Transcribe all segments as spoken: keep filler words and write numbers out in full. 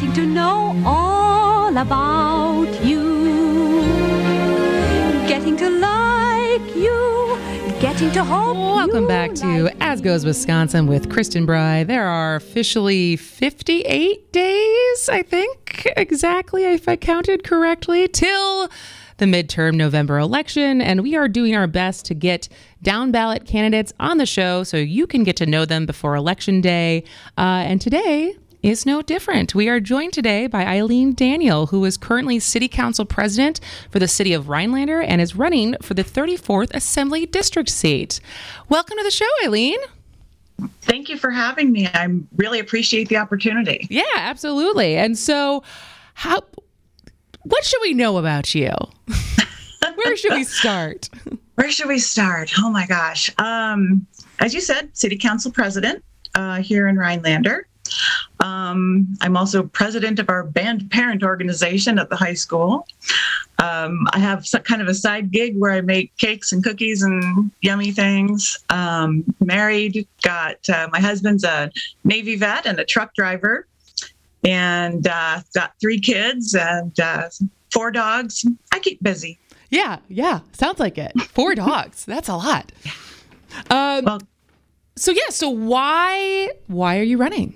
getting to know all about you, getting to like you, getting to hope you Welcome back to like As Goes Wisconsin with Kristen Bry. There are officially fifty-eight days, I think, exactly, if I counted correctly, till the midterm November election, and we are doing our best to get down ballot candidates on the show so you can get to know them before election day. Uh, and today is no different. We are joined today by Eileen Daniel, who is currently City Council President for the City of Rhinelander and is running for the thirty-fourth Assembly District seat. Welcome to the show, Eileen. Thank you for having me. I really appreciate the opportunity. Yeah, absolutely. And so, how? What should we know about you? Where should we start? Where should we start? Oh my gosh. Um, as you said, City Council President uh, here in Rhinelander. Um, I'm also president of our band parent organization at the high school. Um, I have some kind of a side gig where I make cakes and cookies and yummy things. Um, married, got uh, my husband's a Navy vet and a truck driver. And uh, got three kids and uh, four dogs. I keep busy. Yeah, yeah. Sounds like it. Four dogs. That's a lot. Um, Well, so yeah. So why why are you running?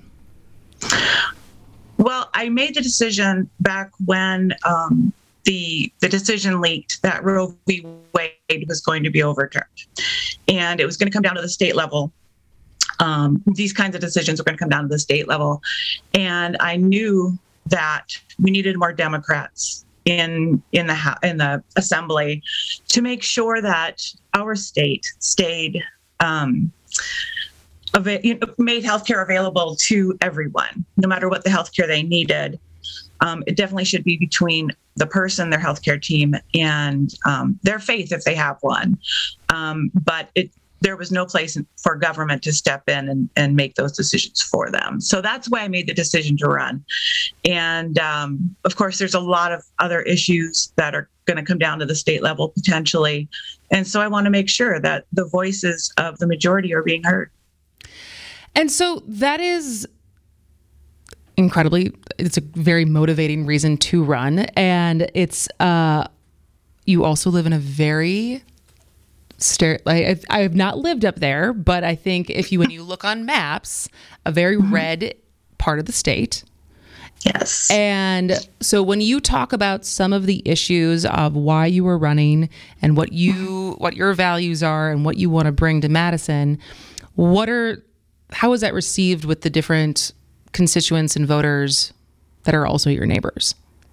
well, I made the decision back when um, the the decision leaked that Roe v. Wade was going to be overturned, and it was going to come down to the state level. Um, these kinds of decisions were going to come down to the state level. And I knew that we needed more Democrats in in the in the assembly to make sure that our state stayed um, ava- you know, made healthcare available to everyone, no matter what the healthcare they needed. Um, it definitely should be between the person, their healthcare team, and um, their faith if they have one. Um, but it there was no place for government to step in and, and make those decisions for them. So that's why I made the decision to run. And um, of course, there's a lot of other issues that are going to come down to the state level potentially. And so I want to make sure that the voices of the majority are being heard. And so that is incredibly, it's a very motivating reason to run. And it's, uh, you also live in a very Stare, like, I have not lived up there, but I think if you when you look on maps, a very red part of the state. Yes. And so when you talk about some of the issues of why you were running and what you what your values are and what you want to bring to Madison, what are how is that received with the different constituents and voters that are also your neighbors?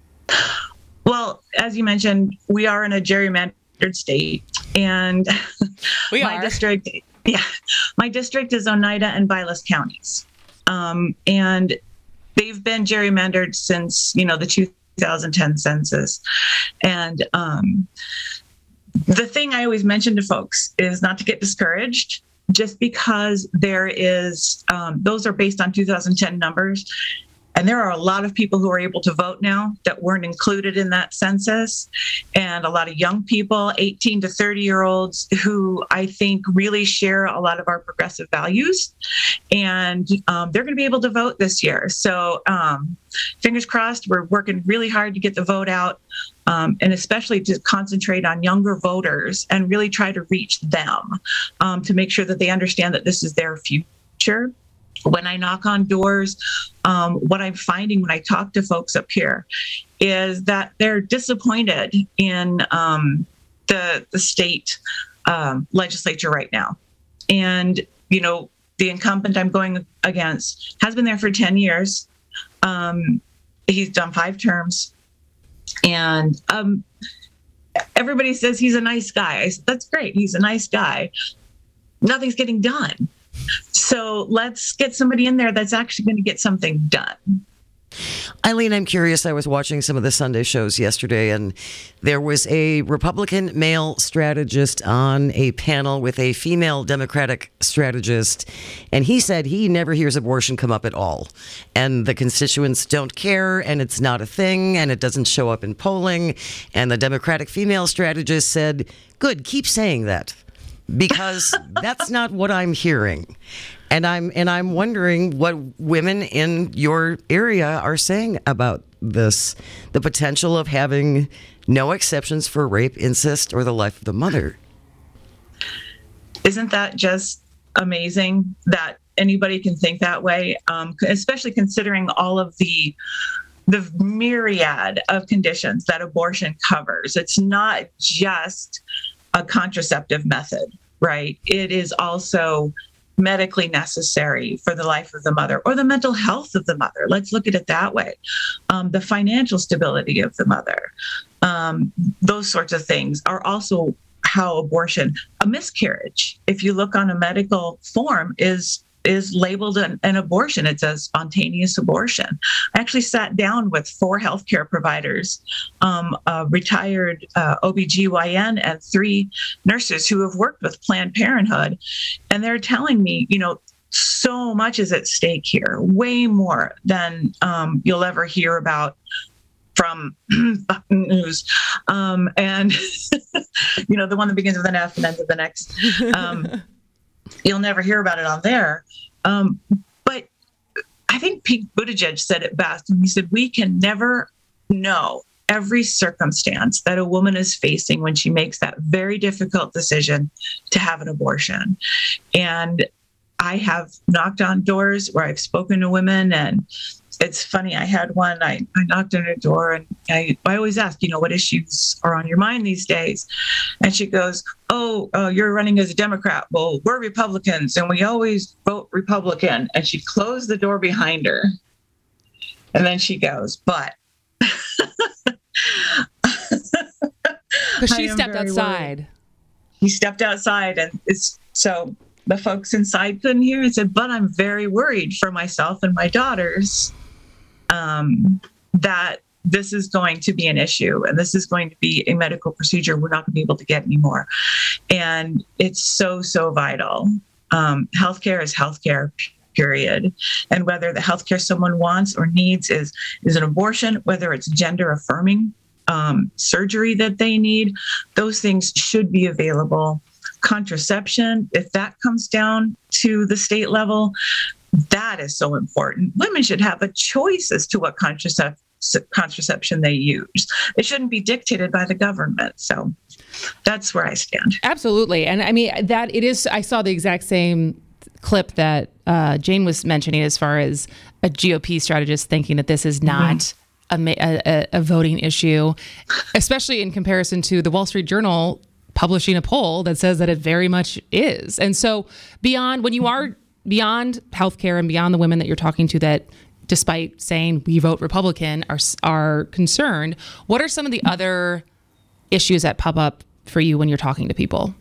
Well, as you mentioned, we are in a gerrymandered state, and We my are. district, yeah, my district is Oneida and Vilas counties, um, and they've been gerrymandered since you know the two thousand ten census. And um, the thing I always mention to folks is not to get discouraged, just because there is um, those are based on two thousand ten numbers. And there are a lot of people who are able to vote now that weren't included in that census, and a lot of young people, eighteen to thirty year olds, who I think really share a lot of our progressive values. And um, they're going to be able to vote this year. So um, fingers crossed, we're working really hard to get the vote out, um, and especially to concentrate on younger voters and really try to reach them um, to make sure that they understand that this is their future. When I knock on doors, um, what I'm finding when I talk to folks up here is that they're disappointed in um, the the state um, legislature right now. And, you know, the incumbent I'm going against has been there for ten years. Um, he's done five terms. And um, everybody says he's a nice guy. I said, that's great. He's a nice guy. Nothing's getting done. So let's get somebody in there that's actually going to get something done. Eileen, I'm curious. I was watching some of the Sunday shows yesterday, and there was a Republican male strategist on a panel with a female Democratic strategist, and he said he never hears abortion come up at all. And the constituents don't care, and it's not a thing, and it doesn't show up in polling. And the Democratic female strategist said, good, keep saying that, because that's not what I'm hearing. And I'm and I'm wondering what women in your area are saying about this, the potential of having no exceptions for rape, incest, or the life of the mother. Isn't that just amazing that anybody can think that way, um, especially considering all of the the myriad of conditions that abortion covers? It's not just a contraceptive method, right? It is also medically necessary for the life of the mother or the mental health of the mother. Let's look at it that way. Um, the financial stability of the mother, um, those sorts of things are also how abortion, a miscarriage, if you look on a medical form, is is labeled an, an abortion. It's a spontaneous abortion. I actually sat down with four healthcare providers, um, a retired uh, O B G Y N and three nurses who have worked with Planned Parenthood. And they're telling me, you know, so much is at stake here, way more than um, you'll ever hear about from news. Um, and, you know, the one that begins with an F and ends with an X. Um, You'll never hear about it on there. Um, but I think Pete Buttigieg said it best when he said, we can never know every circumstance that a woman is facing when she makes that very difficult decision to have an abortion. And I have knocked on doors where I've spoken to women, and it's funny. I had one, I, I knocked on her door, and I, I always ask, you know, what issues are on your mind these days? And she goes, oh, uh, you're running as a Democrat. Well, we're Republicans and we always vote Republican. And she closed the door behind her. And then she goes, but. Because she stepped outside. Worried. He stepped outside, and it's so the folks inside couldn't hear. He said, but I'm very worried for myself and my daughters. Um, that this is going to be an issue, and this is going to be a medical procedure we're not going to be able to get anymore. And it's so, so vital. Um, healthcare is healthcare, period. And whether the healthcare someone wants or needs is, is an abortion, whether it's gender affirming um, surgery that they need, those things should be available. Contraception, if that comes down to the state level, that is so important. Women should have a choice as to what contracept- contraception they use. It shouldn't be dictated by the government. So that's where I stand. Absolutely. And I mean, that it is, I saw the exact same clip that uh, Jane was mentioning as far as a G O P strategist thinking that this is not mm-hmm. a, a, a voting issue, especially in comparison to the Wall Street Journal publishing a poll that says that it very much is. And so beyond, when you are beyond healthcare and beyond the women that you're talking to that, despite saying we vote Republican, are are concerned, what are some of the other issues that pop up for you when you're talking to people?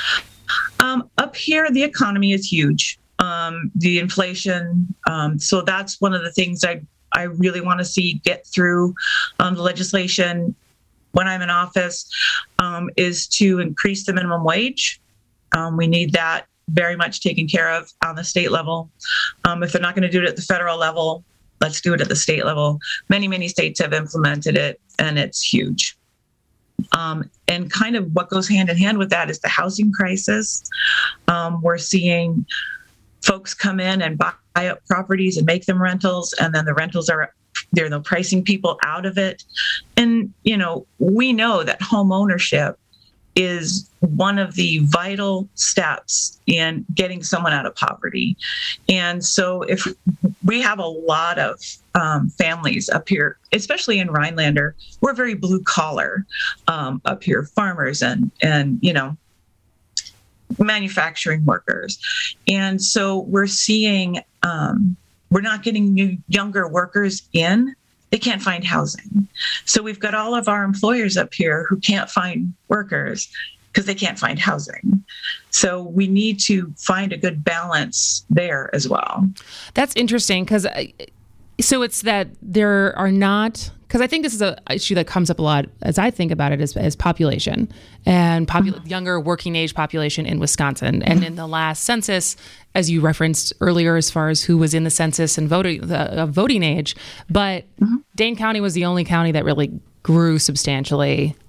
Um, up here, the economy is huge. Um, the inflation. Um, so that's one of the things I, I really want to see get through um, the legislation when I'm in office, um, is to increase the minimum wage. Um, we need that very much taken care of on the state level. Um, if they're not going to do it at the federal level, let's do it at the state level. Many, many states have implemented it, and it's huge. Um, and kind of what goes hand in hand with that is the housing crisis. Um, we're seeing folks come in and buy up properties and make them rentals, and then the rentals are they're the pricing people out of it. And, you know, we know that home ownership is one of the vital steps in getting someone out of poverty. And so if we have a lot of um, families up here, especially in Rhinelander, we're very blue collar um, up here, farmers and, and, you know, manufacturing workers. And so we're seeing, um, we're not getting new younger workers in. They can't find housing. So we've got all of our employers up here who can't find workers because they can't find housing. So we need to find a good balance there as well. That's interesting because so it's that there are not, because I think this is an issue that comes up a lot as I think about it as, as population and popu- mm-hmm. younger working age population in Wisconsin. And in the last census, as you referenced earlier, as far as who was in the census and voting, the uh, voting age, but mm-hmm. Dane County was the only county that really grew substantially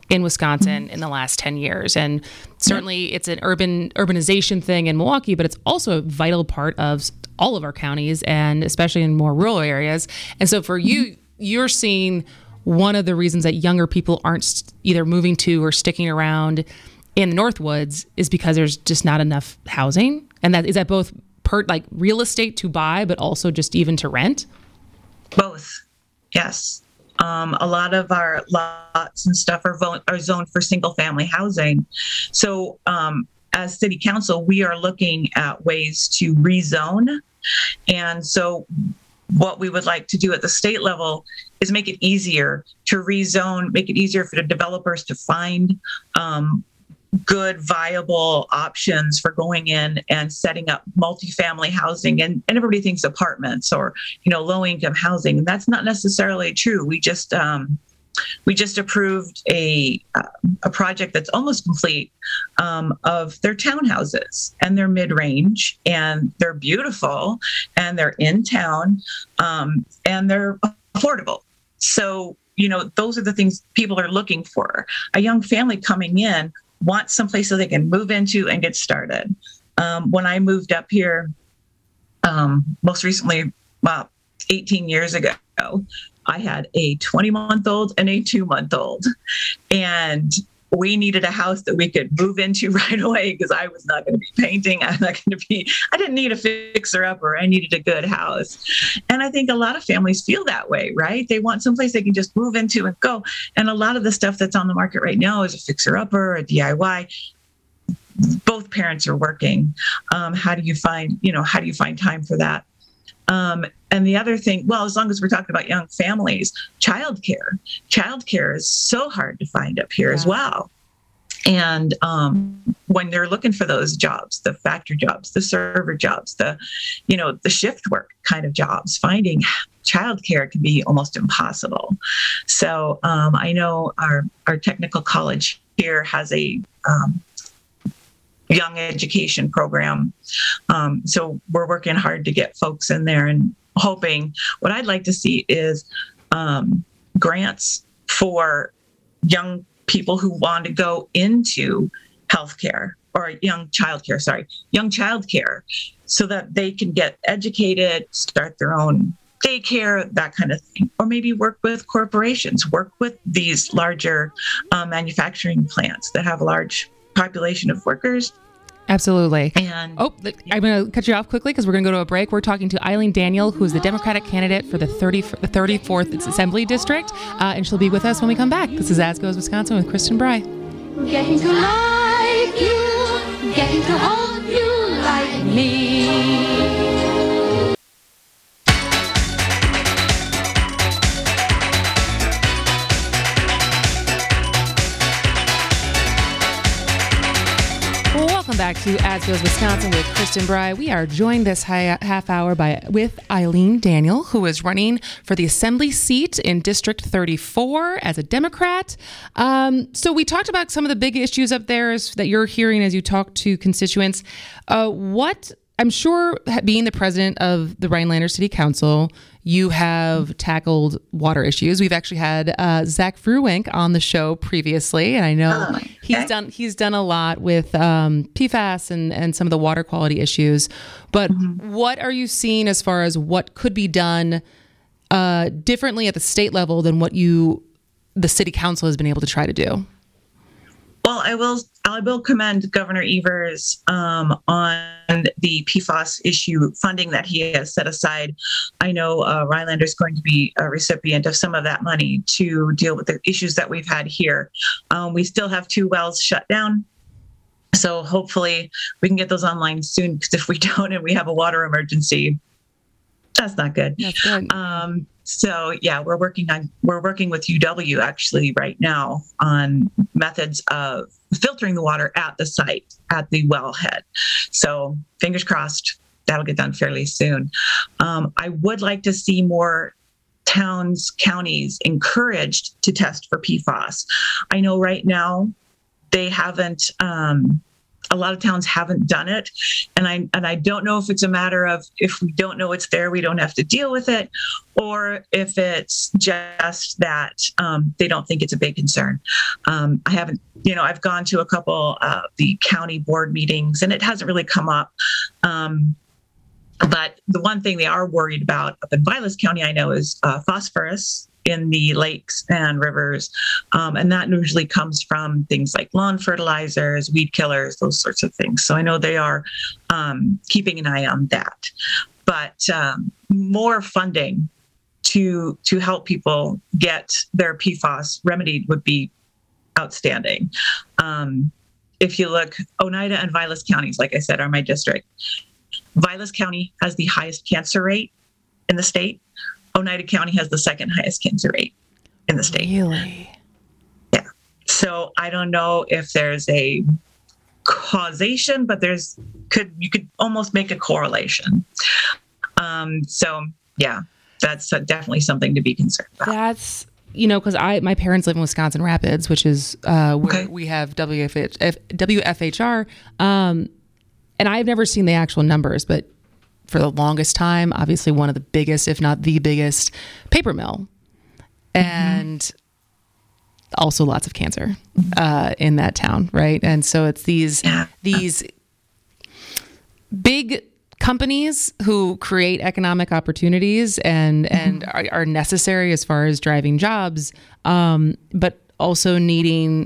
in Wisconsin in the last ten years. And certainly it's an urban urbanization thing in Milwaukee, but it's also a vital part of all of our counties, and especially in more rural areas. And so for you, you're seeing one of the reasons that younger people aren't either moving to or sticking around in the Northwoods is because there's just not enough housing. And that is that both per like real estate to buy, but also just even to rent? Both. Yes. Um, a lot of our lots and stuff are, vo- are zoned for single family housing. So um, as city council, we are looking at ways to rezone. And so what we would like to do at the state level is make it easier to rezone, make it easier for the developers to find um, good, viable options for going in and setting up multifamily housing. And, and everybody thinks apartments or, you know, low income housing. And that's not necessarily true. We just, um, we just approved a, uh, a project that's almost complete um, of their townhouses, and they're mid-range, and they're beautiful, and they're in town, um, and they're affordable. So, you know, those are the things people are looking for. A young family coming in wants someplace so they can move into and get started. Um, when I moved up here, um, most recently, about eighteen years ago, I had a twenty-month-old and a two-month-old. And we needed a house that we could move into right away because I was not going to be painting. I'm not going to be, I didn't need a fixer-upper. I needed a good house. And I think a lot of families feel that way, right? They want someplace they can just move into and go. And a lot of the stuff that's on the market right now is a fixer-upper, a D I Y. Both parents are working. Um, how do you find, you know, how do you find time for that? Um, and the other thing, well, as long as we're talking about young families, childcare. Childcare is so hard to find up here yeah. as well. And um, when they're looking for those jobs, the factory jobs, the server jobs, the, you know, the shift work kind of jobs, finding childcare can be almost impossible. So um, I know our, our technical college here has a um, young education program. Um, so we're working hard to get folks in there and hoping. What I'd like to see is um, grants for young people who want to go into healthcare or young childcare, sorry, young childcare, so that they can get educated, start their own daycare, that kind of thing, or maybe work with corporations, work with these larger uh, manufacturing plants that have a large population of workers. Absolutely. And oh, I'm going to cut you off quickly because we're going to go to a break. We're talking to Eileen Daniel, who is the Democratic candidate for the thirty, the thirty-fourth Assembly District, uh, and she'll be with us when we come back. This is As Goes Wisconsin with Kristen Bry. Getting to like you, getting to hold you like me. Welcome back to As Goes Wisconsin with Kristen Bry. We are joined this high, half hour by with Eileen Daniel, who is running for the Assembly seat in District thirty-four as a Democrat. Um, so we talked about some of the big issues up there is, that you're hearing as you talk to constituents. Uh, what I'm sure, being the president of the Rhinelander City Council, you have tackled water issues. We've actually had uh, Zach Fruwink on the show previously, and I know oh, okay. he's done he's done a lot with um, P FAS and, and some of the water quality issues. But mm-hmm. what are you seeing as far as what could be done uh, differently at the state level than what you the city council has been able to try to do? Well, I will I will commend Governor Evers um, on the P FAS issue funding that he has set aside. I know uh, Rhinelander is going to be a recipient of some of that money to deal with the issues that we've had here. Um, we still have two wells shut down. So hopefully we can get those online soon, because if we don't and we have a water emergency, that's not good. That's good. Um, so yeah, we're working on we're working with U W actually right now on methods of filtering the water at the site at the wellhead. So fingers crossed that'll get done fairly soon. Um, I would like to see more towns, counties encouraged to test for P FAS. I know right now they haven't um, a lot of towns haven't done it. And I, and I don't know if it's a matter of, if we don't know it's there, we don't have to deal with it, or if it's just that um, they don't think it's a big concern. Um, I haven't, you know, I've gone to a couple of the county board meetings and it hasn't really come up. Um, but the one thing they are worried about up in Vilas County, I know, is uh, phosphorus in the lakes and rivers. Um, and that usually comes from things like lawn fertilizers, weed killers, those sorts of things. So I know they are um, keeping an eye on that. But um, more funding to to help people get their P FAS remedied would be outstanding. Um, if you look, Oneida and Vilas counties, like I said, are my district. Vilas County has the highest cancer rate in the state. Oneida County has the second highest cancer rate in the state. Really? Yeah. So I don't know if there's a causation, but there's could you could almost make a correlation. Um, so yeah, that's definitely something to be concerned about. That's, you know, because I my parents live in Wisconsin Rapids, which is uh, where Okay. we have W F H, W F H R, um, and I've never seen the actual numbers, but for the longest time, obviously one of the biggest, if not the biggest, paper mill, and mm-hmm. also lots of cancer uh, in that town, right? And so it's these Yeah. these big companies who create economic opportunities and mm-hmm. and are, are necessary as far as driving jobs, um, but also needing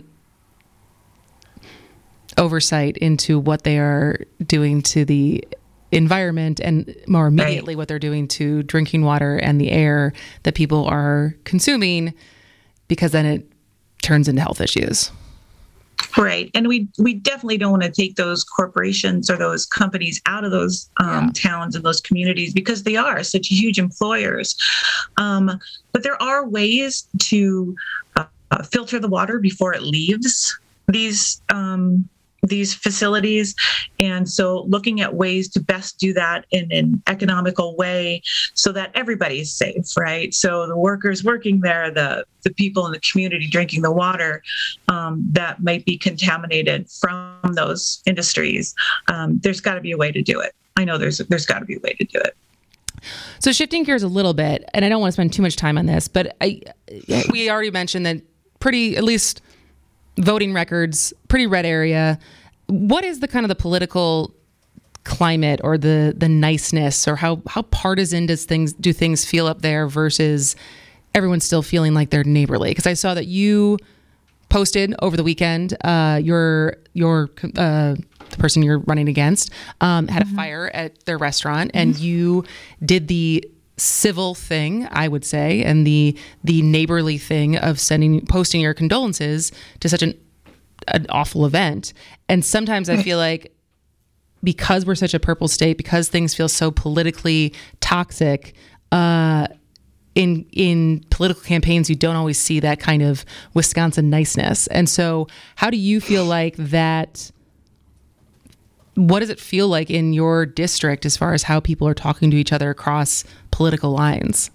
oversight into what they are doing to the environment, and more immediately right. what they're doing to drinking water and the air that people are consuming, because then it turns into health issues. Right. And we we definitely don't want to take those corporations or those companies out of those um, yeah. towns and those communities, because they are such huge employers. Um, but there are ways to uh, filter the water before it leaves these um these facilities. And so looking at ways to best do that in an economical way so that everybody's safe, right? So the workers working there, the, the people in the community drinking the water um, that might be contaminated from those industries, um, there's got to be a way to do it. I know there's there's got to be a way to do it. So shifting gears a little bit, and I don't want to spend too much time on this, but I, we already mentioned that pretty, at least voting records, pretty red area. What is the kind of the political climate or the the niceness, or how how partisan does things do things feel up there versus everyone still feeling like they're neighborly? Because I saw that you posted over the weekend uh, your your uh, the person you're running against um, had mm-hmm. a fire at their restaurant, mm-hmm. and you did the civil thing, I would say, and the the neighborly thing of sending posting your condolences to such an an awful event. And sometimes I feel like because we're such a purple state, because things feel so politically toxic, uh, in in political campaigns, you don't always see that kind of Wisconsin niceness. And so how do you feel like that? What does it feel like in your district as far as how people are talking to each other across political lines?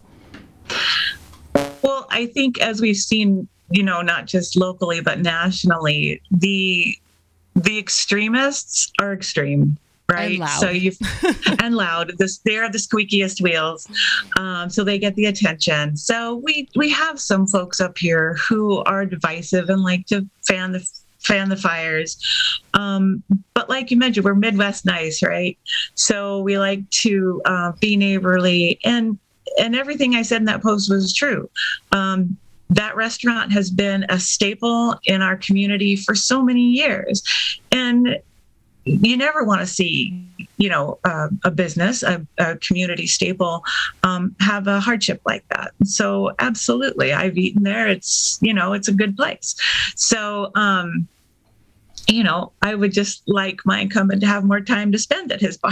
Well, I think as we've seen, you know, not just locally, but nationally, the the extremists are extreme, right? And loud. So you and loud. This they're the squeakiest wheels, um, so they get the attention. So we we have some folks up here who are divisive and like to fan the fan the fires. Um, but like you mentioned, we're Midwest nice, right? So we like to uh, be neighborly, and and everything I said in that post was true. Um, that restaurant has been a staple in our community for so many years, and you never want to see, you know, uh, a business, a, a community staple, um, have a hardship like that. So absolutely, I've eaten there. It's, you know, it's a good place. So, um, you know, I would just like my incumbent to have more time to spend at his bar.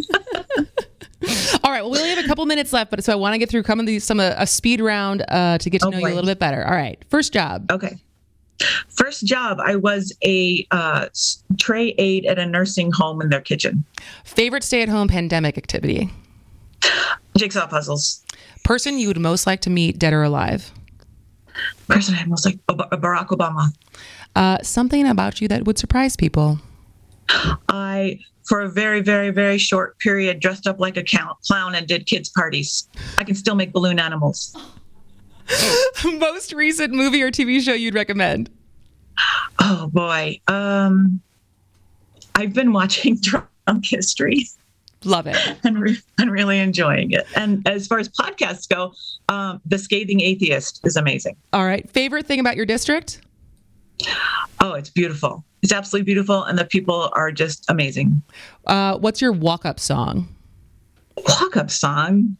All right. Well, we only have a couple minutes left, but so I want to get through some of these, some a, a speed round uh, to get to oh, know boy. you a little bit better. All right. First job. Okay. First job, I was a uh, tray aide at a nursing home in their kitchen. Favorite stay-at-home pandemic activity? Jigsaw puzzles. Person you would most like to meet, dead or alive? Person I most like, Barack Obama. Uh, something about you that would surprise people? I, for a very, very, very short period, dressed up like a clown and did kids' parties. I can still make balloon animals. Most recent movie or T V show you'd recommend? Oh, boy. Um, I've been watching Drunk History. Love it. And, re- and really enjoying it. And as far as podcasts go, um, The Scathing Atheist is amazing. All right. Favorite thing about your district? Oh, it's beautiful. It's absolutely beautiful. And the people are just amazing. Uh, what's your walk-up song? Walk-up song?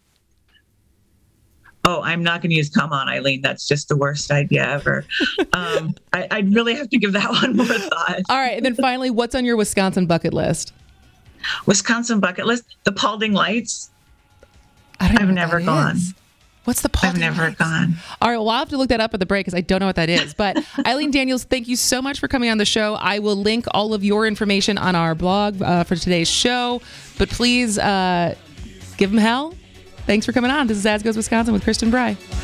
Oh, I'm not going to use Come On, Eileen. That's just the worst idea ever. um, I, I'd really have to give that one more thought. All right. And then finally, what's on your Wisconsin bucket list? Wisconsin bucket list? The Paulding Lights. I don't know I've what never that gone. is. What's the Paulding I've never Lights? gone. All right. Well, I'll have to look that up at the break because I don't know what that is. But Eileen Daniels, thank you so much for coming on the show. I will link all of your information on our blog uh, for today's show. But please uh, give them hell. Thanks for coming on. This is As Goes Wisconsin with Kristen Bry.